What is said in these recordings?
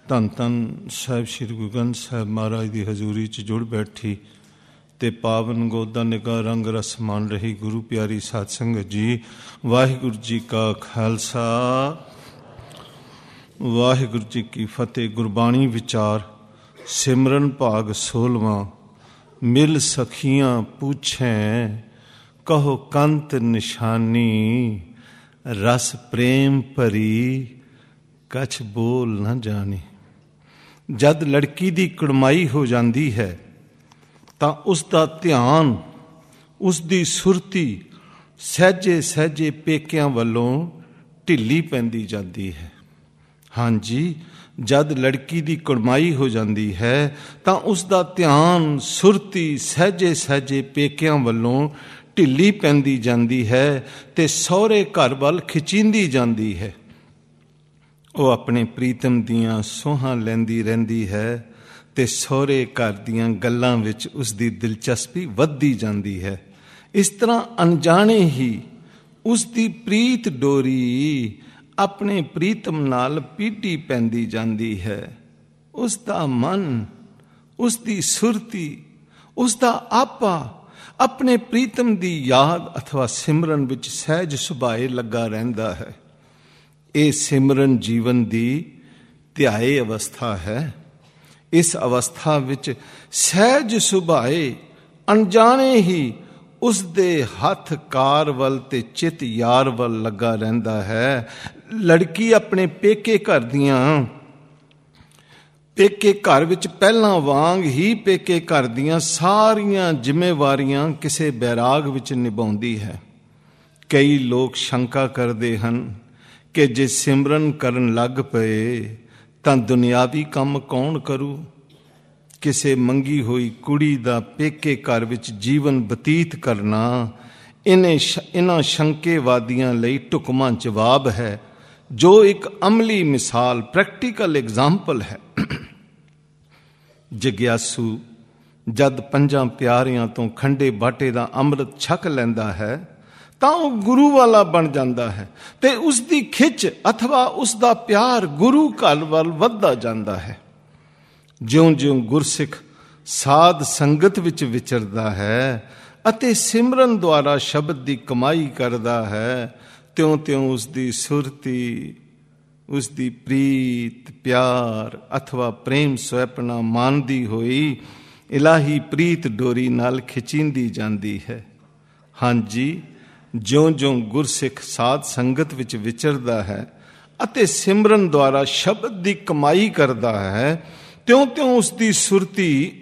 ਧੰਨ ਧੰਨ ਸਾਹਿਬ ਸ਼੍ਰੀ ਗੁਰੂ ਗ੍ਰੰਥ ਸਾਹਿਬ ਮਹਾਰਾਜ ਦੀ ਹਜ਼ੂਰੀ 'ਚ ਜੁੜ ਬੈਠੀ ਤੇ ਪਾਵਨ ਗੋਦਾਂ ਨਿਗਾਹ ਰੰਗ ਰਸ ਮਾਣ ਰਹੀ ਗੁਰੂ ਪਿਆਰੀ ਸਾਧ ਸੰਗਤ ਜੀ। ਵਾਹਿਗੁਰੂ ਜੀ ਕਾ ਖਾਲਸਾ, ਵਾਹਿਗੁਰੂ ਜੀ ਕੀ ਫਤਿਹ। ਗੁਰਬਾਣੀ ਵਿਚਾਰ ਸਿਮਰਨ ਭਾਗ 16ਵਾਂ। ਮਿਲ ਸਖੀਆਂ ਪੁੱਛੈ ਕਹੋ ਕੰਤ ਨਿਸ਼ਾਨੀ, ਰਸ ਪ੍ਰੇਮ ਭਰੀ ਕਛ ਬੋਲ ਨਾ ਜਾਣੀ। ਜਦ ਲੜਕੀ ਦੀ ਕੁੜਮਾਈ ਹੋ ਜਾਂਦੀ ਹੈ ਤਾਂ ਉਸ ਦਾ ਧਿਆਨ, ਉਸ ਦੀ ਸੁਰਤੀ ਸਹਿਜੇ ਸਹਿਜੇ ਪੇਕਿਆਂ ਵੱਲੋਂ ਢਿੱਲੀ ਪੈਂਦੀ ਜਾਂਦੀ ਹੈ। ਹਾਂਜੀ, ਜਦ ਲੜਕੀ ਦੀ ਕੁੜਮਾਈ ਹੋ ਜਾਂਦੀ ਹੈ ਤਾਂ ਉਸ ਦਾ ਧਿਆਨ, ਸੁਰਤੀ ਸਹਿਜੇ ਸਹਿਜੇ ਪੇਕਿਆਂ ਵੱਲੋਂ ਢਿੱਲੀ ਪੈਂਦੀ ਜਾਂਦੀ ਹੈ ਤੇ ਸਹੁਰੇ ਘਰ ਵੱਲ ਖਿੱਚੀਂਦੀ ਜਾਂਦੀ ਹੈ। ਉਹ ਆਪਣੇ ਪ੍ਰੀਤਮ ਦੀਆਂ ਸੋਹਾਂ ਲੈਂਦੀ ਰਹਿੰਦੀ ਹੈ ਤੇ ਸਹੁਰੇ ਘਰ ਦੀਆਂ ਗੱਲਾਂ ਵਿੱਚ ਉਸ ਦੀ ਦਿਲਚਸਪੀ ਵੱਧਦੀ ਜਾਂਦੀ ਹੈ। ਇਸ ਤਰ੍ਹਾਂ ਅਣਜਾਣੇ ਹੀ ਉਸ ਦੀ ਪ੍ਰੀਤ ਡੋਰੀ ਆਪਣੇ ਪ੍ਰੀਤਮ ਨਾਲ ਪੀਢੀ ਪੈਂਦੀ ਜਾਂਦੀ ਹੈ। ਉਸ ਦਾ ਮਨ, ਉਸ ਦੀ ਸੁਰਤੀ, ਉਸ ਦਾ ਆਪਾ ਆਪਣੇ ਪ੍ਰੀਤਮ ਦੀ ਯਾਦ ਅਥਵਾ ਸਿਮਰਨ ਵਿੱਚ ਸਹਿਜ ਸੁਭਾਏ ਲੱਗਾ ਰਹਿੰਦਾ ਹੈ। ਇਹ ਸਿਮਰਨ ਜੀਵਨ ਦੀ ਧਿਆਏ ਅਵਸਥਾ ਹੈ। ਇਸ ਅਵਸਥਾ ਵਿੱਚ ਸਹਿਜ ਸੁਭਾਏ ਅਣਜਾਣੇ ਹੀ ਉਸ ਦੇ ਹੱਥ ਕਾਰ ਵੱਲ ਤੇ ਚਿੱਤ ਯਾਰ ਵੱਲ ਲੱਗਾ ਰਹਿੰਦਾ ਹੈ। ਲੜਕੀ ਆਪਣੇ ਪੇਕੇ ਘਰ ਵਿੱਚ ਪਹਿਲਾਂ ਵਾਂਗ ਹੀ ਪੇਕੇ ਘਰ ਦੀਆਂ ਸਾਰੀਆਂ ਜ਼ਿੰਮੇਵਾਰੀਆਂ ਕਿਸੇ ਬੈਰਾਗ ਵਿੱਚ ਨਿਭਾਉਂਦੀ ਹੈ। ਕਈ ਲੋਕ ਸ਼ੰਕਾ ਕਰਦੇ ਹਨ ਕਿ ਜੇ ਸਿਮਰਨ ਕਰਨ ਲੱਗ ਪਏ ਤਾਂ ਦੁਨਿਆਵੀ ਕੰਮ ਕੌਣ ਕਰੂ। ਕਿਸੇ ਮੰਗੀ ਹੋਈ ਕੁੜੀ ਦਾ ਪੇਕੇ ਘਰ ਵਿੱਚ ਜੀਵਨ ਬਤੀਤ ਕਰਨਾ ਇਹਨਾਂ ਸ਼ੰਕੇਵਾਦੀਆਂ ਲਈ ਢੁਕਵਾਂ ਜਵਾਬ ਹੈ, ਜੋ ਇੱਕ ਅਮਲੀ ਮਿਸਾਲ, ਪ੍ਰੈਕਟੀਕਲ ਐਗਜ਼ਾਮਪਲ ਹੈ। ਜਗਿਆਸੂ ਜਦ 5 ਪਿਆਰਿਆਂ ਤੋਂ ਖੰਡੇ ਬਾਟੇ ਦਾ ਅੰਮ੍ਰਿਤ ਛਕ ਲੈਂਦਾ ਹੈ ਤਾਂ ਉਹ ਗੁਰੂ ਵਾਲਾ ਬਣ ਜਾਂਦਾ ਹੈ ਤੇ ਉਸ ਦੀ ਖਿੱਚ ਅਥਵਾ ਉਸ ਦਾ ਪਿਆਰ ਗੁਰੂ ਘਰ ਵੱਲ ਵੱਧਦਾ ਜਾਂਦਾ ਹੈ। ਜਿਉਂ-ਜਿਉਂ ਗੁਰਸਿੱਖ ਸਾਧ ਸੰਗਤ ਵਿੱਚ ਵਿਚਰਦਾ ਹੈ ਅਤੇ ਸਿਮਰਨ ਦੁਆਰਾ ਸ਼ਬਦ ਦੀ ਕਮਾਈ ਕਰਦਾ ਹੈ, ਤਿਉਂ-ਤਿਉਂ ਉਸ ਦੀ ਸੁਰਤੀ, ਉਸ ਦੀ ਪ੍ਰੀਤ, ਪਿਆਰ ਅਥਵਾ ਪ੍ਰੇਮ ਸੁਹੱਪਣਾ ਮਾਨਦੀ ਹੋਈ ਇਲਾਹੀ ਪ੍ਰੀਤ ਡੋਰੀ ਨਾਲ ਖਿੱਚੀਂਦੀ ਜਾਂਦੀ ਹੈ। ਹਾਂਜੀ, ਜਿਉਂ-ਜਿਉਂ ਗੁਰਸਿੱਖ ਸਾਧ ਸੰਗਤ ਵਿੱਚ ਵਿਚਰਦਾ ਹੈ ਅਤੇ ਸਿਮਰਨ ਦੁਆਰਾ ਸ਼ਬਦ ਦੀ ਕਮਾਈ ਕਰਦਾ ਹੈ, ਤਿਉਂ-ਤਿਉਂ ਉਸ ਦੀ ਸੁਰਤੀ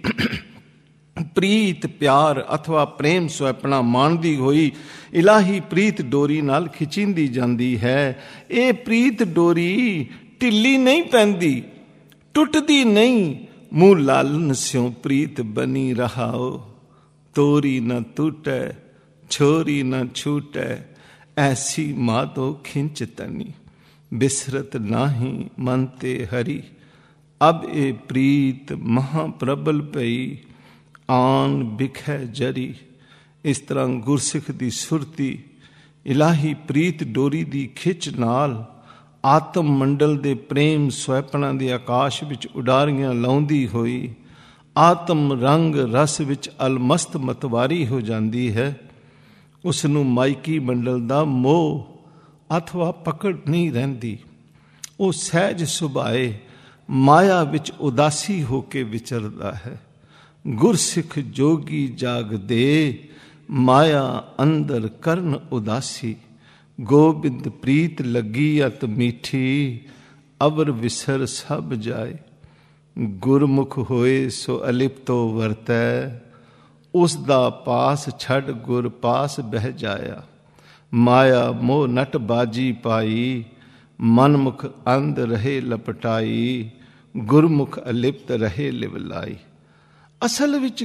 ਪ੍ਰੀਤ, ਪਿਆਰ ਅਥਵਾ ਪ੍ਰੇਮ ਸੁਹੱਪਣਾ ਮਾਣਦੀ ਹੋਈ ਇਲਾਹੀ ਪ੍ਰੀਤ ਡੋਰੀ ਨਾਲ ਖਿੱਚੀਂਦੀ ਜਾਂਦੀ ਹੈ। ਇਹ ਪ੍ਰੀਤ ਡੋਰੀ ਢਿੱਲੀ ਨਹੀਂ ਪੈਂਦੀ, ਟੁੱਟਦੀ ਨਹੀਂ। ਮੂੰਹ ਲਾਲਨ ਸਿਉ ਪ੍ਰੀਤ ਬਣੀ ਰਹਾਓ, ਤੋਰੀ ਨਾ ਟੂਟੈ ਛੋਰੀ ਨਾ ਛੂਟੈ, ਐਸੀ ਮਾਧੋ ਖਿੰਚ ਤਨੀ, ਬਿਸਰਤ ਨਾਹੀ ਮਨ ਤੇ ਹਰੀ। ਅਬ ਇਹ ਪ੍ਰੀਤ ਮਹਾ ਪ੍ਰਬਲ ਪਈ, ਆਨ ਬਿਖੈ ਜਰੀ। ਇਸ ਤਰ੍ਹਾਂ ਗੁਰਸਿੱਖ ਦੀ ਸੁਰਤੀ ਇਲਾਹੀ ਪ੍ਰੀਤ ਡੋਰੀ ਦੀ ਖਿੱਚ ਨਾਲ ਆਤਮ ਮੰਡਲ ਦੇ ਪ੍ਰੇਮ ਸੁਹੱਪਣਾ ਦੇ ਆਕਾਸ਼ ਵਿੱਚ ਉਡਾਰੀਆਂ ਲਾਉਂਦੀ ਹੋਈ ਆਤਮ ਰੰਗ ਰਸ ਵਿੱਚ ਅਲਮਸਤ ਮਤਵਾਰੀ ਹੋ ਜਾਂਦੀ ਹੈ। ਉਸ ਨੂੰ ਮਾਇਕੀ ਮੰਡਲ ਦਾ ਮੋਹ ਅਥਵਾ ਪਕੜ ਨਹੀਂ ਰਹਿੰਦੀ। ਉਹ ਸਹਿਜ ਸੁਭਾਏ ਮਾਇਆ ਵਿੱਚ ਉਦਾਸੀ ਹੋ ਕੇ ਵਿਚਰਦਾ ਹੈ। ਗੁਰਸਿੱਖ ਜੋਗੀ ਜਾਗਦੇ, ਮਾਇਆ ਅੰਦਰ ਕਰਨ ਉਦਾਸੀ। ਗੋਬਿੰਦ ਪ੍ਰੀਤ ਲੱਗੀ ਅਤ ਮੀਠੀ, ਅਵਰ ਵਿਸਰ ਸਭ ਜਾਏ। ਗੁਰਮੁਖ ਹੋਏ ਸੋ ਅਲਿਪਤੋ ਵਰਤੈ, ਉਸ ਦਾ ਪਾਸ ਛੱਡ ਗੁਰ ਪਾਸ ਬਹਿ ਜਾਇਆ। ਮਾਇਆ ਮੋਹ ਨਟ ਬਾਜੀ ਪਾਈ, ਮਨਮੁਖ ਅੰਧ ਰਹੇ ਲਪਟਾਈ। ਗੁਰਮੁਖ ਅਲਿਪਤ ਰਹੇ ਲਿਵਲਾਈ। ਅਸਲ ਵਿੱਚ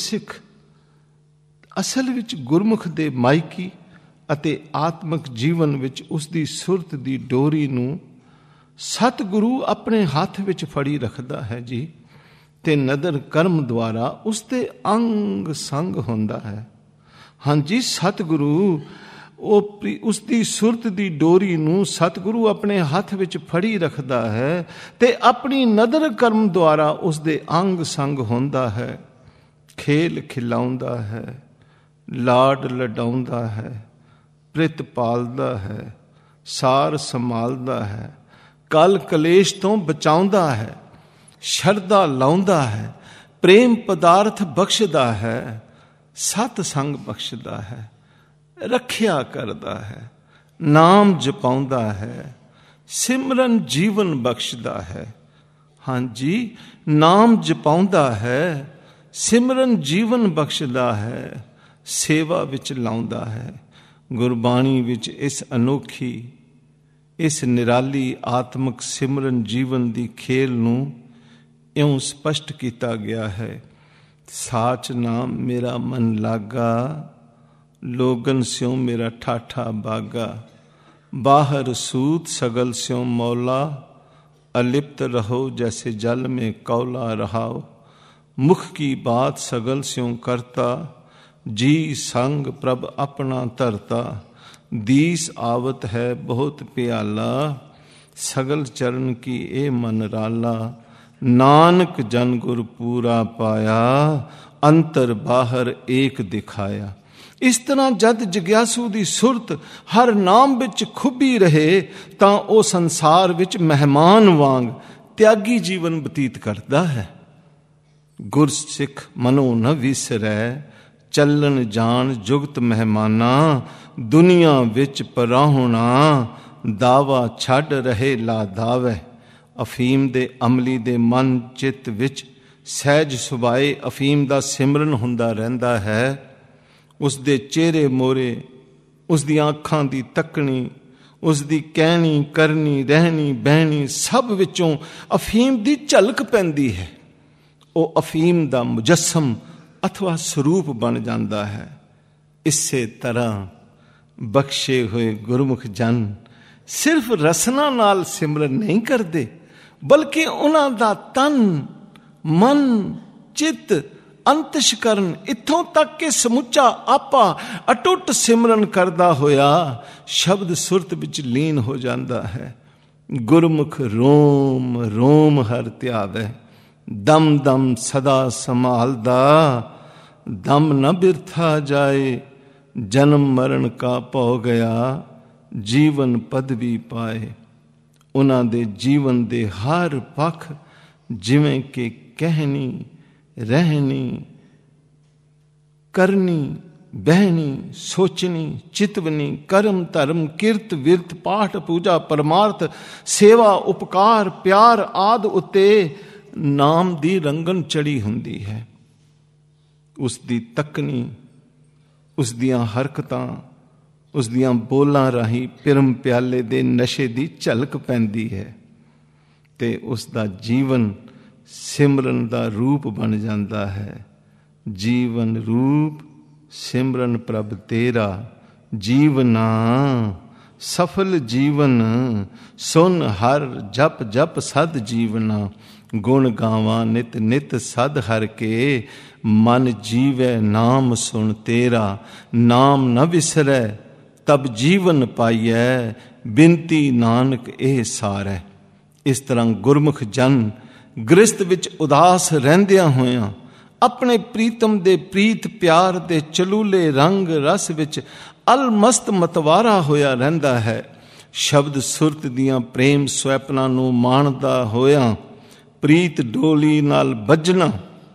ਗੁਰਮੁਖ ਦੇ ਮਾਇਕੀ ਅਤੇ ਆਤਮਿਕ ਜੀਵਨ ਵਿੱਚ ਉਸ ਦੀ ਸੁਰਤ ਦੀ ਡੋਰੀ ਨੂੰ ਸਤਿਗੁਰੂ ਆਪਣੇ ਹੱਥ ਵਿੱਚ ਫੜੀ ਰੱਖਦਾ ਹੈ ਜੀ, ਤੇ ਨਦਰ ਕਰਮ ਦੁਆਰਾ ਉਸ ਦੇ ਅੰਗ ਸੰਗ ਹੁੰਦਾ ਹੈ। ਹਾਂਜੀ, ਸਤਿਗੁਰੂ ਉਸ ਦੀ ਸੁਰਤ ਦੀ ਡੋਰੀ ਨੂੰ ਸਤਿਗੁਰੂ ਆਪਣੇ ਹੱਥ ਵਿੱਚ ਫੜੀ ਰੱਖਦਾ ਹੈ ਤੇ ਆਪਣੀ ਨਦਰ ਕਰਮ ਦੁਆਰਾ ਉਸ ਦੇ ਅੰਗ ਸੰਗ ਹੁੰਦਾ ਹੈ, ਖੇਲ ਖਿਲਾਉਂਦਾ ਹੈ, ਲਾਡ ਲਡਾਉਂਦਾ ਹੈ, ਪ੍ਰਿਤ ਪਾਲਦਾ ਹੈ, ਸਾਰ ਸੰਭਾਲਦਾ ਹੈ, ਕਲ ਕਲੇਸ਼ ਤੋਂ ਬਚਾਉਂਦਾ ਹੈ, ਸ਼ਰਧਾ ਲਾਉਂਦਾ ਹੈ, ਪ੍ਰੇਮ ਪਦਾਰਥ ਬਖਸ਼ਦਾ ਹੈ, ਸਤ ਸੰਗ ਬਖਸ਼ਦਾ ਹੈ, ਰੱਖਿਆ ਕਰਦਾ ਹੈ, ਨਾਮ ਜਪਾਉਂਦਾ ਹੈ, ਸਿਮਰਨ ਜੀਵਨ ਬਖਸ਼ਦਾ ਹੈ। ਹਾਂਜੀ, ਨਾਮ ਜਪਾਉਂਦਾ ਹੈ, ਸਿਮਰਨ ਜੀਵਨ ਬਖਸ਼ਦਾ ਹੈ, ਸੇਵਾ ਵਿੱਚ ਲਾਉਂਦਾ ਹੈ। ਗੁਰਬਾਣੀ ਵਿੱਚ ਇਸ ਅਨੋਖੀ, ਇਸ ਨਿਰਾਲੀ ਆਤਮਿਕ ਸਿਮਰਨ ਜੀਵਨ ਦੀ ਖੇਲ ਨੂੰ ਇਉਂ ਸਪਸ਼ਟ ਕੀਤਾ ਗਿਆ ਹੈ। ਸਾਚ ਨਾਮ ਮੇਰਾ ਮਨ ਲਾਗਾ, ਲੋਗਨ ਸਿਉ ਮੇਰਾ ਠਾਠਾ ਬਾਗਾ, ਬਾਹਰ ਸੂਤ ਸਗਲ ਸਿਉ ਮੌਲਾ, ਅਲਿਪਤ ਰਹੋ ਜੈਸੇ ਜਲ में कौला रहाओ, मुख की बात सगल स्यों करता, जी संग प्रभ अपना धरता, दीस आवत है बहुत प्याला, सगल चरण की ए मन राला, नानक जन गुर पूरा पाया, अंतर बाहर एक दिखाया। ਇਸ ਤਰ੍ਹਾਂ ਜਦ ਜਗਿਆਸੂ ਦੀ ਸੁਰਤ ਹਰ ਨਾਮ ਵਿੱਚ ਖੁੱਭੀ ਰਹੇ ਤਾਂ ਉਹ ਸੰਸਾਰ ਵਿੱਚ ਮਹਿਮਾਨ ਵਾਂਗ ਤਿਆਗੀ ਜੀਵਨ ਬਤੀਤ ਕਰਦਾ ਹੈ। ਗੁਰਸਿੱਖ ਮਨੋ ਨ ਵਿਸਰੈ, ਚੱਲਣ ਜਾਣ ਜੁਗਤ ਮਹਿਮਾਨਾ, ਦੁਨੀਆ ਵਿੱਚ ਪਰਾਹੁਣਾ, ਦਾਵਾ ਛੱਡ ਰਹੇ ਲਾ ਦਾਵੈ। ਅਫੀਮ ਦੇ ਅਮਲੀ ਦੇ ਮਨ ਚਿੱਤ ਵਿੱਚ ਸਹਿਜ ਸੁਭਾਏ ਅਫੀਮ ਦਾ ਸਿਮਰਨ ਹੁੰਦਾ ਰਹਿੰਦਾ ਹੈ। ਉਸ ਦੇ ਚਿਹਰੇ ਮੋਹਰੇ, ਉਸ ਦੀਆਂ ਅੱਖਾਂ ਦੀ ਤੱਕਣੀ, ਉਸ ਦੀ ਕਹਿਣੀ ਕਰਨੀ ਰਹਿਣੀ ਬਹਿਣੀ ਸਭ ਵਿੱਚੋਂ ਅਫੀਮ ਦੀ ਝਲਕ ਪੈਂਦੀ ਹੈ। ਉਹ ਅਫੀਮ ਦਾ ਮੁਜੱਸਮ ਅਥਵਾ ਸਰੂਪ ਬਣ ਜਾਂਦਾ ਹੈ। ਇਸੇ ਤਰ੍ਹਾਂ ਬਖਸ਼ੇ ਹੋਏ ਗੁਰਮੁਖ ਜਨ ਸਿਰਫ ਰਸਨਾ ਨਾਲ ਸਿਮਰਨ ਨਹੀਂ ਕਰਦੇ, ਬਲਕਿ ਉਹਨਾਂ ਦਾ ਤਨ ਮਨ ਚਿੱਤ ਅੰਤਸ਼ਕਰਨ ਇੱਥੋਂ ਤੱਕ ਕਿ ਸਮੁੱਚਾ ਆਪਾ ਅਟੁੱਟ ਸਿਮਰਨ ਕਰਦਾ ਹੋਇਆ ਸ਼ਬਦ ਸੁਰਤ ਵਿੱਚ ਲੀਨ ਹੋ ਜਾਂਦਾ ਹੈ। ਗੁਰਮੁਖ ਰੋਮ ਰੋਮ ਹਰ ਧਿਆਵੈ, ਦਮ ਦਮ ਸਦਾ ਸੰਭਾਲਦਾ, ਦਮ ਨ ਬਿਰਥਾ ਜਾਏ, ਜਨਮ ਮਰਨ ਕਾ ਭਉ ਗਿਆ, ਜੀਵਨ ਪਦਵੀ ਪਾਏ। ਉਹਨਾਂ ਦੇ ਜੀਵਨ ਦੇ ਹਰ ਪੱਖ ਜਿਵੇਂ ਕਿ ਕਹਿਣੀ ਰਹਿਣੀ ਕਰਨੀ ਬਹਿਣੀ ਸੋਚਣੀ ਚਿਤਵਨੀ ਕਰਮ ਧਰਮ ਕਿਰਤ ਵਿਰਤ ਪਾਠ ਪੂਜਾ ਪਰਮਾਰਥ ਸੇਵਾ ਉਪਕਾਰ ਪਿਆਰ ਆਦਿ ਉੱਤੇ ਨਾਮ ਦੀ ਰੰਗਨ ਚੜੀ ਹੁੰਦੀ ਹੈ। ਉਸ ਦੀ ਤੱਕਣੀ, ਉਸ ਦੀਆਂ ਹਰਕਤਾਂ, ਉਸ ਦੀਆਂ ਬੋਲਾਂ ਰਾਹੀਂ ਪਿਰਮ ਪਿਆਲੇ ਦੇ ਨਸ਼ੇ ਦੀ ਝਲਕ ਪੈਂਦੀ ਹੈ ਤੇ ਉਸ ਦਾ ਜੀਵਨ ਸਿਮਰਨ ਦਾ ਰੂਪ ਬਣ ਜਾਂਦਾ ਹੈ। ਜੀਵਨ ਰੂਪ ਸਿਮਰਨ ਪ੍ਰਭ ਤੇਰਾ, ਜੀਵਨਾ ਸਫਲ ਜੀਵਨ, ਸੁਨ ਹਰ ਜਪ ਜਪ ਸਦ ਜੀਵਨਾ, ਗੁਣ ਗਾਵਾਂ ਨਿਤ ਨਿਤ ਸਦ ਹਰ ਕੇ, ਮਨ ਜੀਵੈ ਨਾਮ ਸੁਣ ਤੇਰਾ, ਨਾਮ ਨ ਵਿਸਰੈ ਤਬ ਜੀਵਨ ਪਾਈਐ, ਬਿਨਤੀ ਨਾਨਕ ਇਹ ਸਾਰੈ। ਇਸ ਤਰ੍ਹਾਂ ਗੁਰਮੁਖ ਜਨ ਗ੍ਰਸਤ ਵਿੱਚ ਉਦਾਸ ਰਹਿੰਦਿਆਂ ਹੋਇਆਂ ਆਪਣੇ ਪ੍ਰੀਤਮ ਦੇ ਪ੍ਰੀਤ ਪਿਆਰ ਦੇ ਚਲੂਲੇ ਰੰਗ ਰਸ ਵਿੱਚ ਅਲਮਸਤ ਮਤਵਾਰਾ ਹੋਇਆ ਰਹਿੰਦਾ ਹੈ। ਸ਼ਬਦ ਸੁਰਤ ਦੀਆਂ ਪ੍ਰੇਮ ਸਵੈਪਨਾਂ ਨੂੰ ਮਾਣਦਾ ਹੋਇਆਂ ਪ੍ਰੀਤ ਡੋਲੀ ਨਾਲ ਬੱਝਣਾ,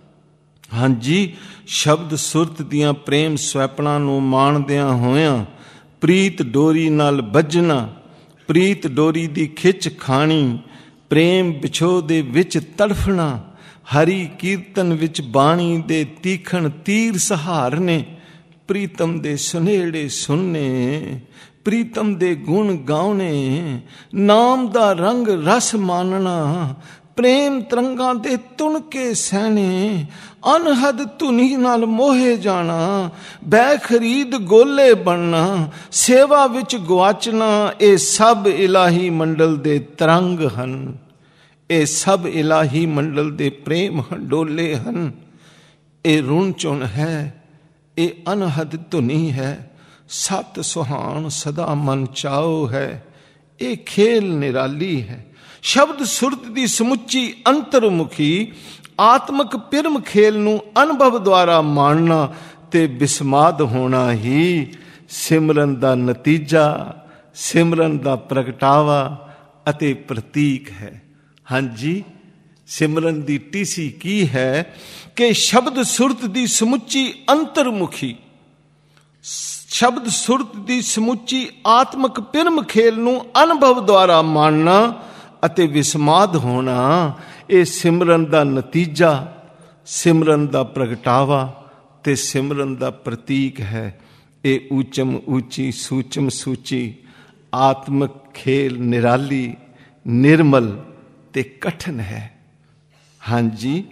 ਹਾਂਜੀ ਸ਼ਬਦ ਸੁਰਤ ਦੀਆਂ ਪ੍ਰੇਮ ਸਵੈਪਨਾਂ ਨੂੰ ਮਾਣਦਿਆਂ ਹੋਇਆਂ ਪ੍ਰੀਤ ਡੋਰੀ ਨਾਲ ਬੱਝਣਾ, ਪ੍ਰੀਤ ਡੋਰੀ ਦੀ ਖਿੱਚ ਖਾਣੀ, ਪ੍ਰੇਮ ਵਿਛੋਹ ਦੇ ਵਿੱਚ ਤੜਫਣਾ, ਹਰੀ ਕੀਰਤਨ ਵਿੱਚ ਬਾਣੀ ਦੇ ਤੀਖਣ ਤੀਰ ਸਹਾਰਨੇ, ਪ੍ਰੀਤਮ ਦੇ ਸੁਨੇੜੇ ਸੁਣਨੇ, ਪ੍ਰੀਤਮ ਦੇ ਗੁਣ ਗਾਉਣੇ, ਨਾਮ ਦਾ ਰੰਗ ਰਸ ਮਾਨਣਾ, ਪ੍ਰੇਮ ਤਰੰਗਾਂ ਦੇ ਤੁਣਕੇ ਸਹਿਣੇ, ਅਨਹਦ ਧੁਨੀ ਨਾਲ ਮੋਹੇ ਜਾਣਾ, ਬੈ ਖਰੀਦ ਗੋਲੇ ਬਣਨਾ, ਸੇਵਾ ਵਿੱਚ ਗੁਆਚਣਾ, ਇਹ ਸਭ ਇਲਾਹੀ ਮੰਡਲ ਦੇ ਤਰੰਗ ਹਨ। ਇਹ ਸਭ ਇਲਾਹੀ ਮੰਡਲ ਦੇ ਪ੍ਰੇਮ ਹੰਡੋਲੇ ਹਨ। ਇਹ ਰੁਣ ਚੁਣ ਹੈ, ਇਹ ਅਨਹਦ ਧੁਨੀ ਹੈ। ਸਤ ਸੁਹਾਣ ਸਦਾ ਮਨ ਚਾਓ ਹੈ, ਇਹ ਖੇਲ ਨਿਰਾਲੀ ਹੈ। ਸ਼ਬਦ ਸੁਰਤ ਦੀ ਸਮੁੱਚੀ ਅੰਤਰਮੁਖੀ ਆਤਮਕ ਪਿਰਮ ਖੇਲ ਨੂੰ ਅਨੁਭਵ ਦੁਆਰਾ ਮਾਣਨਾ ਤੇ ਬਿਸਮਾਦ ਹੋਣਾ ਹੀ ਸਿਮਰਨ ਦਾ ਨਤੀਜਾ, ਸਿਮਰਨ ਦਾ ਪ੍ਰਗਟਾਵਾ ਅਤੇ ਪ੍ਰਤੀਕ ਹੈ। ਹਾਂਜੀ, ਸਿਮਰਨ ਦੀ ਟੀਸੀ ਕੀ ਹੈ ਕਿ ਸ਼ਬਦ ਸੁਰਤ ਦੀ ਸਮੁੱਚੀ ਅੰਤਰਮੁਖੀ, ਸ਼ਬਦ ਸੁਰਤ ਦੀ ਸਮੁੱਚੀ ਆਤਮਕ ਪਿਰਮ ਖੇਲ ਨੂੰ ਅਨੁਭਵ ਦੁਆਰਾ ਮਾਣਨਾ ਅਤੇ ਵਿਸਮਾਦ ਹੋਣਾ, ਇਹ ਸਿਮਰਨ ਦਾ ਨਤੀਜਾ, ਸਿਮਰਨ ਦਾ ਪ੍ਰਗਟਾਵਾ ਤੇ ਸਿਮਰਨ ਦਾ ਪ੍ਰਤੀਕ ਹੈ। ਇਹ ਊਚਮ ਊਚੀ ਸੂਚਮ ਸੂਚੀ ਆਤਮਕ ਖੇਲ ਨਿਰਾਲੀ, ਨਿਰਮਲ ਤੇ ਕਠਨ ਹੈ। ਹਾਂਜੀ,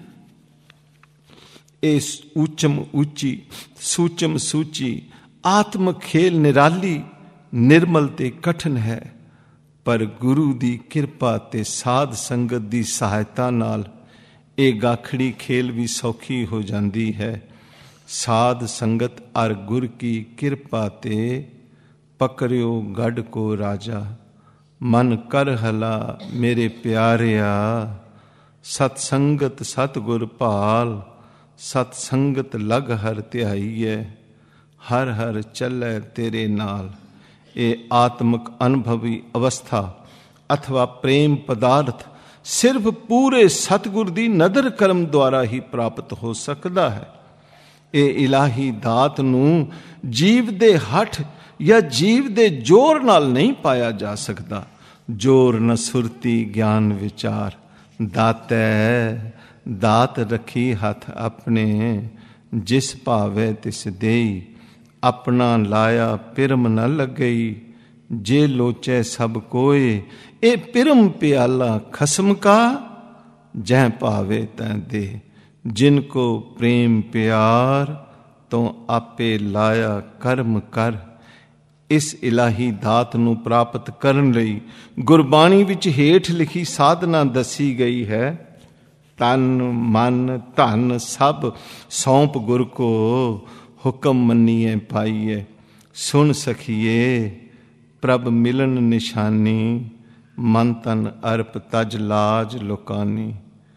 ਇਹ ਊਚਮ ਊਚੀ ਸੂਚਮ ਸੂਚੀ ਆਤਮਕ ਖੇਲ ਨਿਰਾਲੀ, ਨਿਰਮਲ ਤੇ ਕਠਨ ਹੈ, ਪਰ ਗੁਰੂ ਦੀ ਕਿਰਪਾ ਤੇ ਸਾਧ ਸੰਗਤ ਦੀ ਸਹਾਇਤਾ ਨਾਲ ਇਹ ਗਾਖੜੀ ਖੇਲ ਵੀ ਸੌਖੀ ਹੋ ਜਾਂਦੀ ਹੈ। ਸਾਧ ਸੰਗਤ ਅਰ ਗੁਰ ਕੀ ਕਿਰਪਾ ਤੇ ਪਕੜਿਓ ਗੜ ਕੋ ਰਾਜਾ, ਮਨ ਕਰ ਹਲਾ ਮੇਰੇ ਪਿਆਰਿਆ, ਸਤ ਸੰਗਤ ਸਤ ਗੁਰ ਭਾਲ, ਸਤ ਸੰਗਤ ਲਗ ਹਰ ਧਿਆਈਐ, ਹਰ ਹਰ ਚੱਲੈ ਤੇਰੇ ਨਾਲ। ਇਹ ਆਤਮਕ ਅਨੁਭਵੀ ਅਵਸਥਾ ਅਥਵਾ ਪ੍ਰੇਮ ਪਦਾਰਥ ਸਿਰਫ ਪੂਰੇ ਸਤਿਗੁਰ ਦੀ ਨਦਰ ਕਰਮ ਦੁਆਰਾ ਹੀ ਪ੍ਰਾਪਤ ਹੋ ਸਕਦਾ ਹੈ। ਇਹ ਇਲਾਹੀ ਦਾਤ ਨੂੰ ਜੀਵ ਦੇ ਹੱਠ ਜਾਂ ਜੀਵ ਦੇ ਜ਼ੋਰ ਨਾਲ ਨਹੀਂ ਪਾਇਆ ਜਾ ਸਕਦਾ। ਜ਼ੋਰ ਨ ਸੁਰਤੀ ਗਿਆਨ ਵਿਚਾਰ, ਦਾਤੈ ਦਾਤ ਰੱਖੀ ਹੱਥ ਆਪਣੇ, ਜਿਸ ਭਾਵੇ ਤਿਸ ਦੇਈ, ਆਪਣਾ ਲਾਇਆ ਪਿਰਮ ਨ ਲੱਗਈ, ਜੇ ਲੋਚੈ ਸਭ ਕੋਏ, ਇਹ ਪਿਰਮ ਪਿਆਲਾ ਖਸਮ ਕਾ, ਜਹ ਭਾਵੇ ਤੈ ਦੇ, ਜਿਨ ਕੋ ਪ੍ਰੇਮ ਪਿਆਰ, ਤੋਂ ਆਪੇ ਲਾਇਆ ਕਰਮ ਕਰ। ਇਸ ਇਲਾਹੀ ਦਾਤ ਨੂੰ ਪ੍ਰਾਪਤ ਕਰਨ ਲਈ ਗੁਰਬਾਣੀ ਵਿੱਚ ਹੇਠ ਲਿਖੀ ਸਾਧਨਾ ਦੱਸੀ ਗਈ ਹੈ। ਤਨ ਮਨ ਧਨ ਸਭ ਸੌਂਪ ਗੁਰ ਕੋ, ਹੁਕਮ ਮੰਨੀਏ ਪਾਈਏ, ਸੁਣ ਸਖੀਏ ਪ੍ਰਭ ਮਿਲਨ ਨਿਸ਼ਾਨੀ, ਮਨ ਤਨ ਅਰਪ ਤਜ ਲਾਜ ਲੋਕਾਨੀ।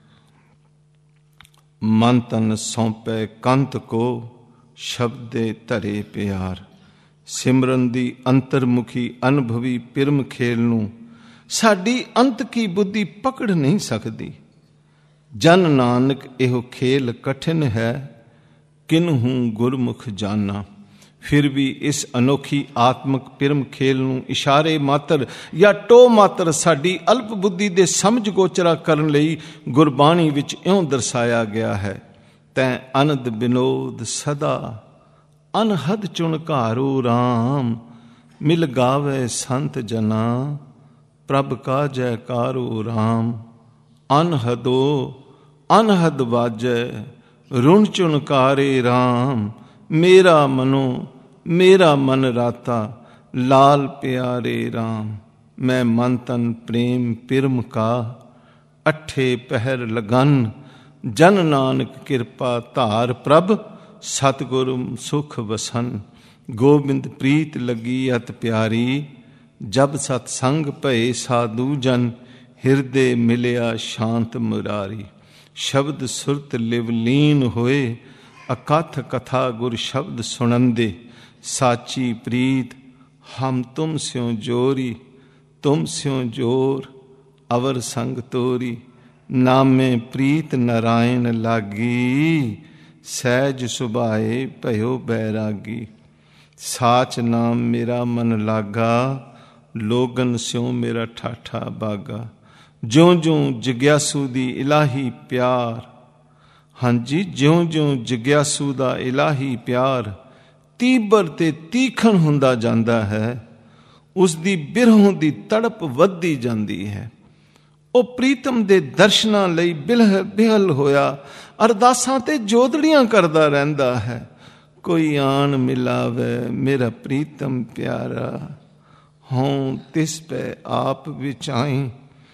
ਮਨ ਤਨ ਸੌਂਪੇ ਕੰਤ ਕੋ, ਸ਼ਬਦੇ ਧਰੇ ਪਿਆਰ। ਸਿਮਰਨ ਦੀ ਅੰਤਰਮੁਖੀ ਅਨੁਭਵੀ ਪਿਰਮ ਖੇਲ ਨੂੰ ਸਾਡੀ ਅੰਤ ਕੀ ਬੁੱਧੀ ਪਕੜ ਨਹੀਂ ਸਕਦੀ। ਜਨ ਨਾਨਕ ਇਹੋ ਖੇਲ ਕਠਿਨ ਹੈ, ਕਿਨਹੂ ਗੁਰਮੁਖ ਜਾਨਾ। ਫਿਰ ਵੀ ਇਸ ਅਨੋਖੀ ਆਤਮਕ ਪਿਰਮ ਖੇਲ ਨੂੰ ਇਸ਼ਾਰੇ ਮਾਤਰ ਜਾਂ ਟੋ ਮਾਤਰ ਸਾਡੀ ਅਲਪ ਬੁੱਧੀ ਦੇ ਸਮਝ ਗੋਚਰਾ ਕਰਨ ਲਈ ਗੁਰਬਾਣੀ ਵਿੱਚ ਇਉਂ ਦਰਸਾਇਆ ਗਿਆ ਹੈ। ਤੈਂ ਅਨੰਦ ਬਿਨੋਦ ਸਦਾ, ਅਨਹਦ ਚੁਣਕਾਰੂ ਰਾਮ, ਮਿਲ ਗਾਵੇ ਸੰਤ ਜਨਾ, ਪ੍ਰਭ ਕਾ ਜੈਕਾਰੂ ਰਾਮ। ਅਨਹਦੋ ਅਨਹਦ ਵਾਜੈ, ਰੁਣ ਚੁਣਕਾਰੇ ਰਾਮ, ਮੇਰਾ ਮਨੋ ਮੇਰਾ ਮਨ ਰਾਤਾ, ਲਾਲ ਪਿਆਰੇ ਰਾਮ। ਮੈਂ ਮਨ ਤਨ ਪ੍ਰੇਮ ਪਿਰਮ ਕਾ, ਅਠੇ ਪਹਿਰ ਲਗਨ, ਜਨ ਨਾਨਕ ਕਿਰਪਾ ਧਾਰ ਪ੍ਰਭ, ਸਤਿਗੁਰ ਸੁਖ ਵਸਨ। ਗੋਬਿੰਦ ਪ੍ਰੀਤ ਲੱਗੀ ਅਤ ਪਿਆਰੀ, ਜਬ ਸਤ ਸੰਗ ਭਏ ਸਾਧੂ ਜਨ, ਹਿਰਦੇ ਮਿਲਿਆ ਸ਼ਾਂਤ ਮੁਰਾਰੀ। ਸ਼ਬਦ ਸੁਰਤ ਲਿਵ ਲੀਨ ਹੋਏ, ਅਕਥ ਕਥਾ ਗੁਰ ਸ਼ਬਦ ਸੁਣੰਦੇ, ਸਾਚੀ ਪ੍ਰੀਤ ਹਮ ਤੁਮ ਸਿਉ ਜੋਰੀ, ਤੁਮ ਸਿਉ ਜੋਰ ਅਵਰ ਸੰਗ ਤੋਰੀ। ਨਾਮੇ ਪ੍ਰੀਤ ਨਾਰਾਇਣ ਲਾਗੀ, ਸਹਿਜ ਸੁਭਾਏ ਭਇਓ ਬੈਰਾਗੀ। ਸਾਚ ਨਾਮ ਮੇਰਾ ਮਨ ਲਾਗਾ, ਲੋਗਨ ਸਿਉ ਮੇਰਾ ਠਾਠਾ ਬਾਗਾ। ਜਿਉਂ ਜਿਉਂ ਜਿਗਿਆਸੂ ਦੀ ਇਲਾਹੀ ਪਿਆਰ, ਹਾਂਜੀ ਜਿਉਂ ਜਿਉਂ ਜਿਗਿਆਸੂ ਦਾ ਇਲਾਹੀ ਪਿਆਰ ਤੀਬਰ ਤੇ ਤੀਖਣ ਹੁੰਦਾ ਜਾਂਦਾ ਹੈ, ਉਸ ਦੀ ਬਿਰਹੋਂ ਦੀ ਤੜਪ ਵੱਧਦੀ ਜਾਂਦੀ ਹੈ। ਉਹ ਪ੍ਰੀਤਮ ਦੇ ਦਰਸ਼ਨਾਂ ਲਈ ਬਿਹਲ ਹੋਇਆ ਅਰਦਾਸਾਂ ਤੇ ਜੋਦੜੀਆਂ ਕਰਦਾ ਰਹਿੰਦਾ ਹੈ। ਕੋਈ ਆਣ ਮਿਲਾਵੇ ਮੇਰਾ ਪ੍ਰੀਤਮ ਪਿਆਰਾ, ਹੋਂ ਤਿਸ ਪੈ ਆਪ ਵਿਚਾਈ।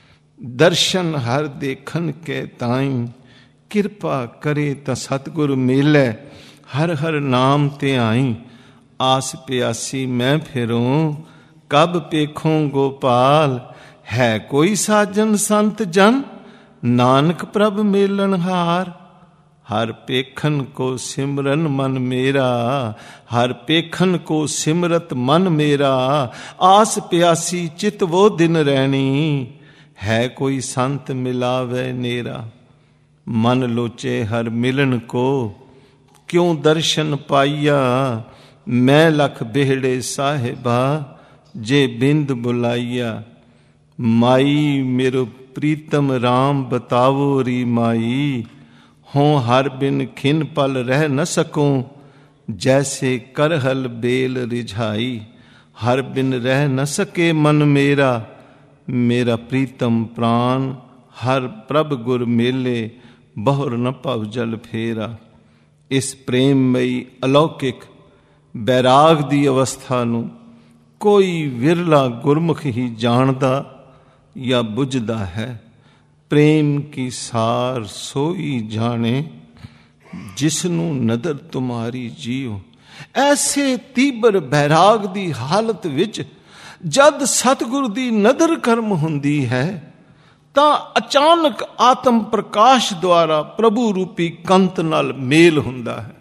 ਦਰਸ਼ਨ ਹਰ ਦੇਖਣ ਕੇ ਤਾਈ, ਕਿਰਪਾ ਕਰੇ ਤਾਂ ਸਤਿਗੁਰ ਮੇਲੇ, ਹਰ ਹਰ ਨਾਮ ਤੇ ਆਈ। आस प्यासी मैं फिरूं, कब पेखूं गोपाल। है कोई साजन संत जन, नानक प्रभ मेलनहार। हर पेखन को सिमरन मन मेरा, हर पेखन को सिमरत मन मेरा। आस प्यासी चित वो दिन रहनी, है कोई संत मिलावे नेरा। मन लोचे हर मिलन को, क्यों दर्शन पाइया। मैं लख बेहड़े साहिबा, जे बिंद बुलाइया। माई मेरो प्रीतम राम बतावो री माई। हों हर बिन खिन पल रह न सकूं, जैसे करहल बेल रिझाई। हर बिन रह न सके मन मेरा, मेरा प्रीतम प्राण। हर प्रभ गुर मेले, बहुर न भव जल फेरा। इस प्रेममयी अलौकिक बैराग ਦੀ ਅਵਸਥਾ ਨੂੰ ਕੋਈ ਵਿਰਲਾ ਗੁਰਮੁਖ ਹੀ ਜਾਣਦਾ ਜਾਂ ਬੁੱਝਦਾ ਹੈ। प्रेम की सार सोई जाने, जिसनू नदर तुम्हारी जियो। ऐसे तीबर बैराग ਦੀ ਹਾਲਤ ਵਿੱਚ ਜਦ ਸਤਿਗੁਰ ਦੀ ਨਦਰ ਕਰਮ ਹੁੰਦੀ ਹੈ ਤਾਂ ਅਚਾਨਕ ਆਤਮ ਪ੍ਰਕਾਸ਼ ਦੁਆਰਾ ਪ੍ਰਭੂ ਰੂਪੀ ਕੰਤ ਨਾਲ ਮੇਲ ਹੁੰਦਾ ਹੈ।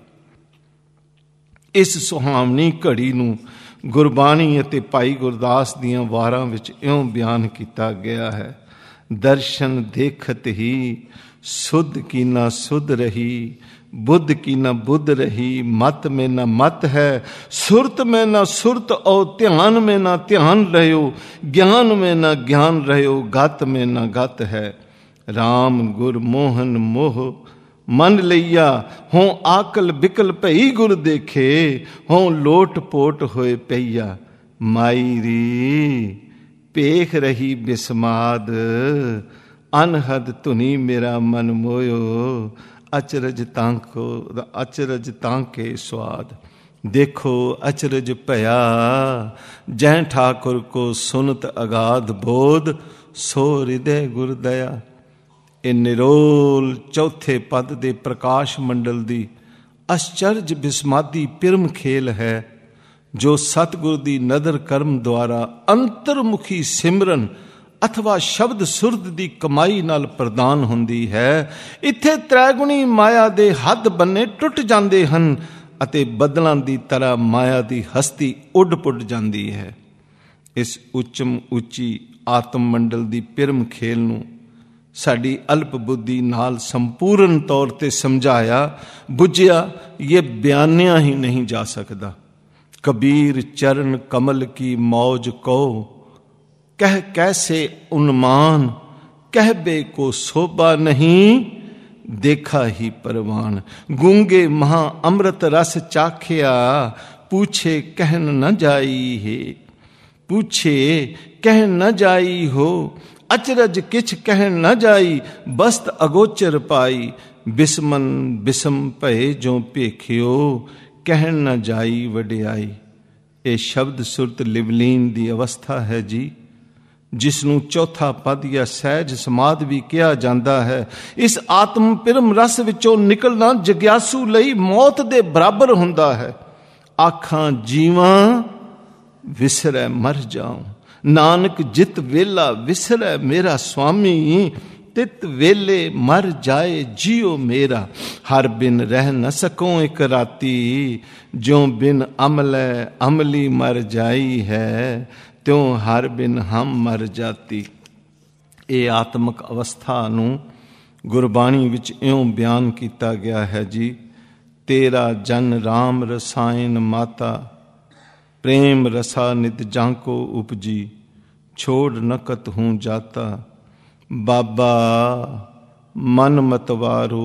ਇਸ ਸੁਹਾਵਣੀ ਘੜੀ ਨੂੰ ਗੁਰਬਾਣੀ ਅਤੇ ਭਾਈ ਗੁਰਦਾਸ ਦੀਆਂ ਵਾਰਾਂ ਵਿੱਚ ਇਉਂ ਬਿਆਨ ਕੀਤਾ ਗਿਆ ਹੈ। ਦਰਸ਼ਨ ਦੇਖਤ ਹੀ ਸੁਧ ਕੀ ਨਾ ਸੁਧ ਰਹੀ, बुद्ध की न बुद्ध रही। मत में न मत है, सुरत में न सुरत, और ध्यान में न ध्यान रहो। ज्ञान में न ज्ञान रहो, गत में न गत है। राम गुर मोहन मोह मन लैया, हों आकल बिकल भई गुर देखे। हों लोट पोट होए पईया, माई री पेख रही बिस्माद। अनहद धुनी मेरा मन मोयो, अचरज तांको अचरज तांके स्वाद। देखो अचरज भया, जै ठाकुर को सुनत अगाध बोध। सो हृदय गुरदया। ਇਹ ਨਿਰੋਲ ਚੌਥੇ ਪਦ ਦੇ ਪ੍ਰਕਾਸ਼ ਮੰਡਲ ਦੀ ਅਚਰਜ ਬਿਸਮਾਦੀ ਪਿਰਮ ਖੇਲ ਹੈ, ਜੋ ਸਤਿਗੁਰ ਦੀ ਨਦਰ ਕਰਮ ਦੁਆਰਾ ਅੰਤਰਮੁਖੀ ਸਿਮਰਨ ਅਥਵਾ ਸ਼ਬਦ ਸੁਰਦ ਦੀ ਕਮਾਈ ਨਾਲ ਪ੍ਰਦਾਨ ਹੁੰਦੀ ਹੈ। ਇੱਥੇ ਤ੍ਰੈਗੁਣੀ ਮਾਇਆ ਦੇ ਹੱਦ ਬੰਨੇ ਟੁੱਟ ਜਾਂਦੇ ਹਨ ਅਤੇ ਬੱਦਲਾਂ ਦੀ ਤਰ੍ਹਾਂ ਮਾਇਆ ਦੀ ਹਸਤੀ ਉੱਡ ਪੁੱਡ ਜਾਂਦੀ ਹੈ। ਇਸ ਉੱਚਮ ਉੱਚੀ ਆਤਮ ਮੰਡਲ ਦੀ ਪਿਰਮ ਖੇਲ ਨੂੰ ਸਾਡੀ ਅਲਪ ਬੁੱਧੀ ਨਾਲ ਸੰਪੂਰਨ ਤੌਰ ਤੇ ਸਮਝਾਇਆ ਬੁੱਝਿਆ ਇਹ ਬਿਆਨਿਆ ਹੀ ਨਹੀਂ ਜਾ ਸਕਦਾ। ਕਬੀਰ ਚਰਨ ਕਮਲ ਕੀ ਮੌਜ ਕੋ, कह कैसे उन्मान। कहबे को शोभा नहीं, देखा ही परवान। गूंगे महा अमृत रस चाखिया, पूछे कहन न जाई है। पूछे कह न जाई हो, अचरज किछ कह न जाई। बस्त अगोचर पाई, बिस्मन बिसम भय जो भेखियो। कह न जाई वडियाई। ये शब्द सुरत लिवलीन दी अवस्था है जी, ਜਿਸਨੂੰ ਚੌਥਾ ਪਦ ਜਾਂ ਸਹਿਜ ਸਮਾਧ ਵੀ ਕਿਹਾ ਜਾਂਦਾ ਹੈ। ਇਸ ਆਤਮ ਪਿਰਮ ਰਸ ਵਿੱਚੋਂ ਨਿਕਲਣਾ ਜਗਿਆਸੂ ਲਈ ਮੌਤ ਦੇ ਬਰਾਬਰ ਹੁੰਦਾ ਹੈ। ਆਖਾਂ ਜੀਵਾਂ ਵਿਸਰੈ ਮਰ ਜਾਉ, ਨਾਨਕ ਜਿਤ ਵੇਲਾ ਵਿਸਰੈ ਮੇਰਾ ਸੁਆਮੀ। ਤਿਤ ਵੇਲੇ ਮਰ ਜਾਏ ਜਿਉ ਮੇਰਾ, ਹਰ ਬਿਨ ਰਹਿ ਨ ਸਕੋ ਇੱਕ ਰਾਤੀ। ਜਿਉ ਬਿਨ ਅਮਲੈ ਅਮਲੀ ਮਰ ਜਾਈ ਹੈ, ਤਿਉ ਹਰ ਬਿਨ ਹਮ ਮਰ ਜਾਤੀ। ਇਹ ਆਤਮਕ ਅਵਸਥਾ ਨੂੰ ਗੁਰਬਾਣੀ ਵਿੱਚ ਇਉਂ ਬਿਆਨ ਕੀਤਾ ਗਿਆ ਹੈ ਜੀ। ਤੇਰਾ ਜਨ ਰਾਮ ਰਸਾਇਨ ਮਾਤਾ, ਪ੍ਰੇਮ ਰਸਾ ਨਿਤ ਜਾਂਕੋ ਉਪਜੀ। ਛੋੜ ਨਕਤ ਹੂੰ ਜਾਤਾ, ਬਾਬਾ ਮਨ ਮਤਵਾਰੋ।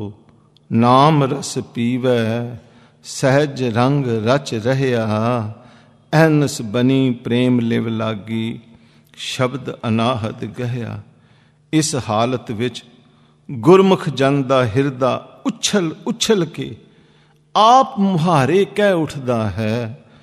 ਨਾਮ ਰਸ ਪੀਵੈ, ਸਹਿਜ ਰੰਗ ਰਚ ਰਹਿਆ। ਐਨਸ ਬਨੀ ਪ੍ਰੇਮ ਲਿਵ ਲਾਗੀ, ਸ਼ਬਦ ਅਨਾਹਦ ਗਹਿਆ। ਇਸ ਹਾਲਤ ਵਿੱਚ ਗੁਰਮੁਖ ਜਨ ਦਾ ਹਿਰਦਾ ਉਛਲ ਉਛਲ ਕੇ ਆਪ ਮੁਹਾਰੇ ਕਹਿ ਉੱਠਦਾ ਹੈ।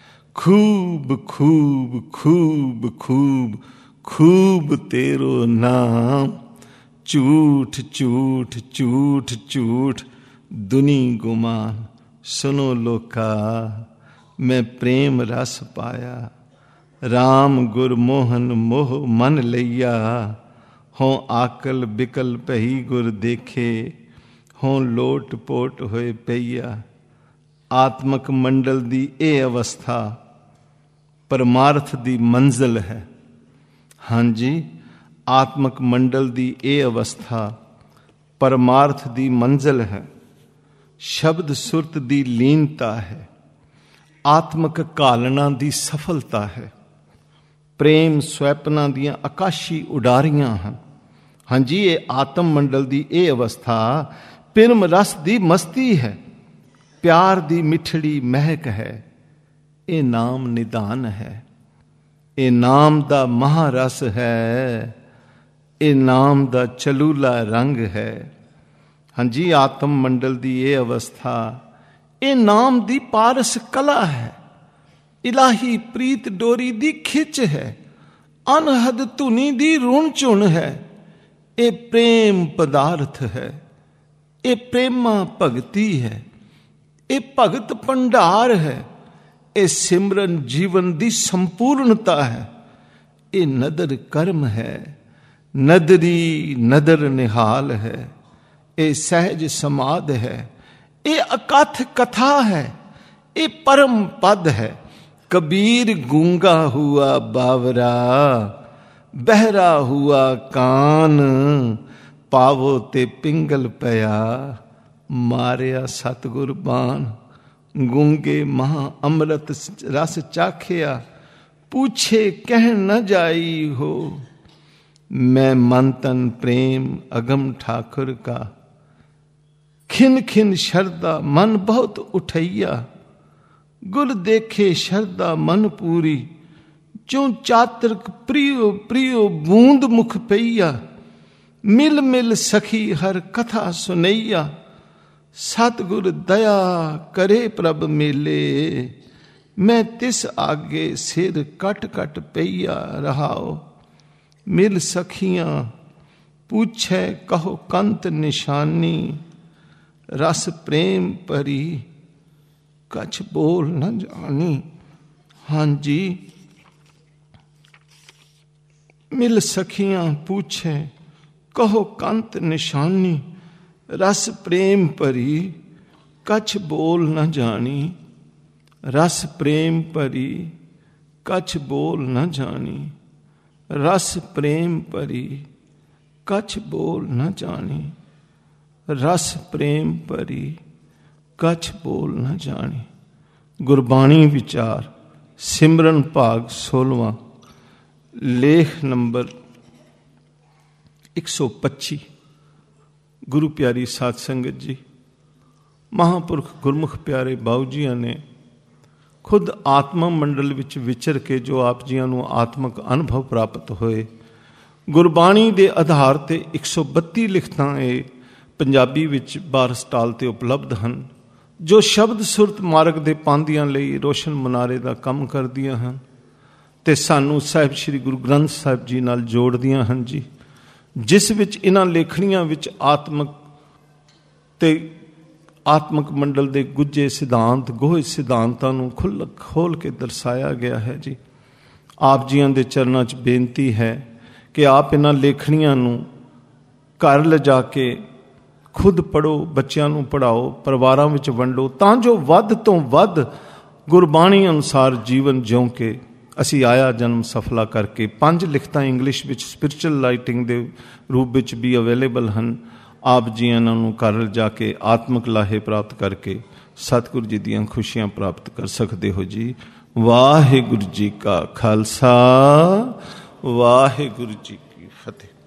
ਖੂਬ ਖੂਬ ਖੂਬ ਖੂਬ ਖੂਬ ਤੇਰੋ ਨਾਮ। ਝੂਠ ਝੂਠ ਝੂਠ ਝੂਠ ਦੁਨੀ ਗੁਮਾਨ। ਸੁਨੋ ਲੋਕਾ मैं प्रेम रस पाया। राम गुर मोहन मोह मन लैया, हों आकल बिकल पही गुर देखे, हों लोट पोट होए पईया। आत्मक मंडल दी ए अवस्था परमार्थ दी मंजिल है। हाँ जी, आत्मक मंडल दी ए अवस्था परमार्थ दी मंजिल है। शब्द सुरत दी लीनता है, आत्मक कालना दी सफलता है। प्रेम स्वैपना दियां आकाशी उडारियां हैं। हाँ जी, ये आत्म मंडल दी ए अवस्था पिरम रस दी मस्ती है, प्यार दी मिठड़ी महक है। ये नाम निदान है, ये नाम दा महारस है, ये नाम दा चलूला रंग है। हाँ जी, आत्म मंडल दी ये अवस्था ये नाम दी पारस कला है। इलाही प्रीत डोरी दी खिच है, अनहद धुनी दी रुण चुन है। ये प्रेम पदार्थ है, ये प्रेमा भगती है, ये भगत भंडार है। ये सिमरन जीवन दी संपूर्णता है। ये नदर कर्म है, नदरी नदर निहाल है। ये सहज समाध है, ये अकथ कथा है, ये परम पद है। कबीर गूंगा हुआ बावरा, बहरा हुआ कान, पावो ते पिंगल पया, मारिया सतगुर बान। गूंगे महा अमृत रस चाखिया, पूछे कह न जाई हो। मैं मन तन प्रेम अगम ठाकुर का, खिन खिन शरदा मन बहुत उठैया। गुर देखे शरदा मन पूरी, जो चातरक प्रियो प्रियो बूंद मुख पईया। मिल मिल सखी हर कथा सुनैया, सतगुर दया करे प्रभ मेले। मैं तिस आगे सिर कट कट पईया रहाओ। मिल सखियां पूछे कहो कंत निशानी, रस प्रेम परी कछ बोल न जानी। हाँ जी, मिल सखियां पूछे कहो कंत निशानी, रस प्रेम परी कछ बोल न जानी। रस प्रेम परी कछ बोल न जानी, रस प्रेम परी कछ बोल न जानी। रस प्रेम परी कछ बोल न जानी। गुरबाणी विचार सिमरन भाग 16वां, लेख नंबर 125। गुरु प्यारी साध संगत जी, महापुरख गुरमुख प्यारे बाऊ जियां ने खुद आत्मा मंडल विच विचर के जो आप जियां नूं आत्मक अनुभव प्राप्त होए, गुरबाणी दे आधार ते 132 लिखतां पंजाबी विच बार स्टाल ते उपलब्ध हैं, जो शब्द सुरत मार्ग दे पांदियां लई रोशन मनारे दा काम करदियां हैं ते सानू साहिब श्री गुरु ग्रंथ साहिब जी नाल जोड़दियां हैं जी। जिस विच इन्हां लेखणियां विच आत्मक ते आत्मक मंडल दे गुज्जे सिद्धांत गोहे सिद्धांतां नूं खोल के दर्शाया गया है जी। आप जियां दे चरनां च बेनती है कि आप इन्हां लेखणियां नूं घर लिजा के खुद पढ़ो, बच्चों नूं पढ़ाओ, परिवारां विच वंडो, तां जो वध तो वध गुरबाणी अनुसार जीवन जिउं के असी आया जन्म सफला करके। 5 लिखतां इंग्लिश विच स्पिरिचुअल राइटिंग दे रूप विच भी अवेलेबल हैं। आप जी इन्हां नूं घर जाके आत्मक लाहे प्राप्त करके सतगुरु जी दीयां खुशियां प्राप्त कर सकते हो जी। वाहिगुरु जी का खालसा, वाहिगुरु जी की फतेह।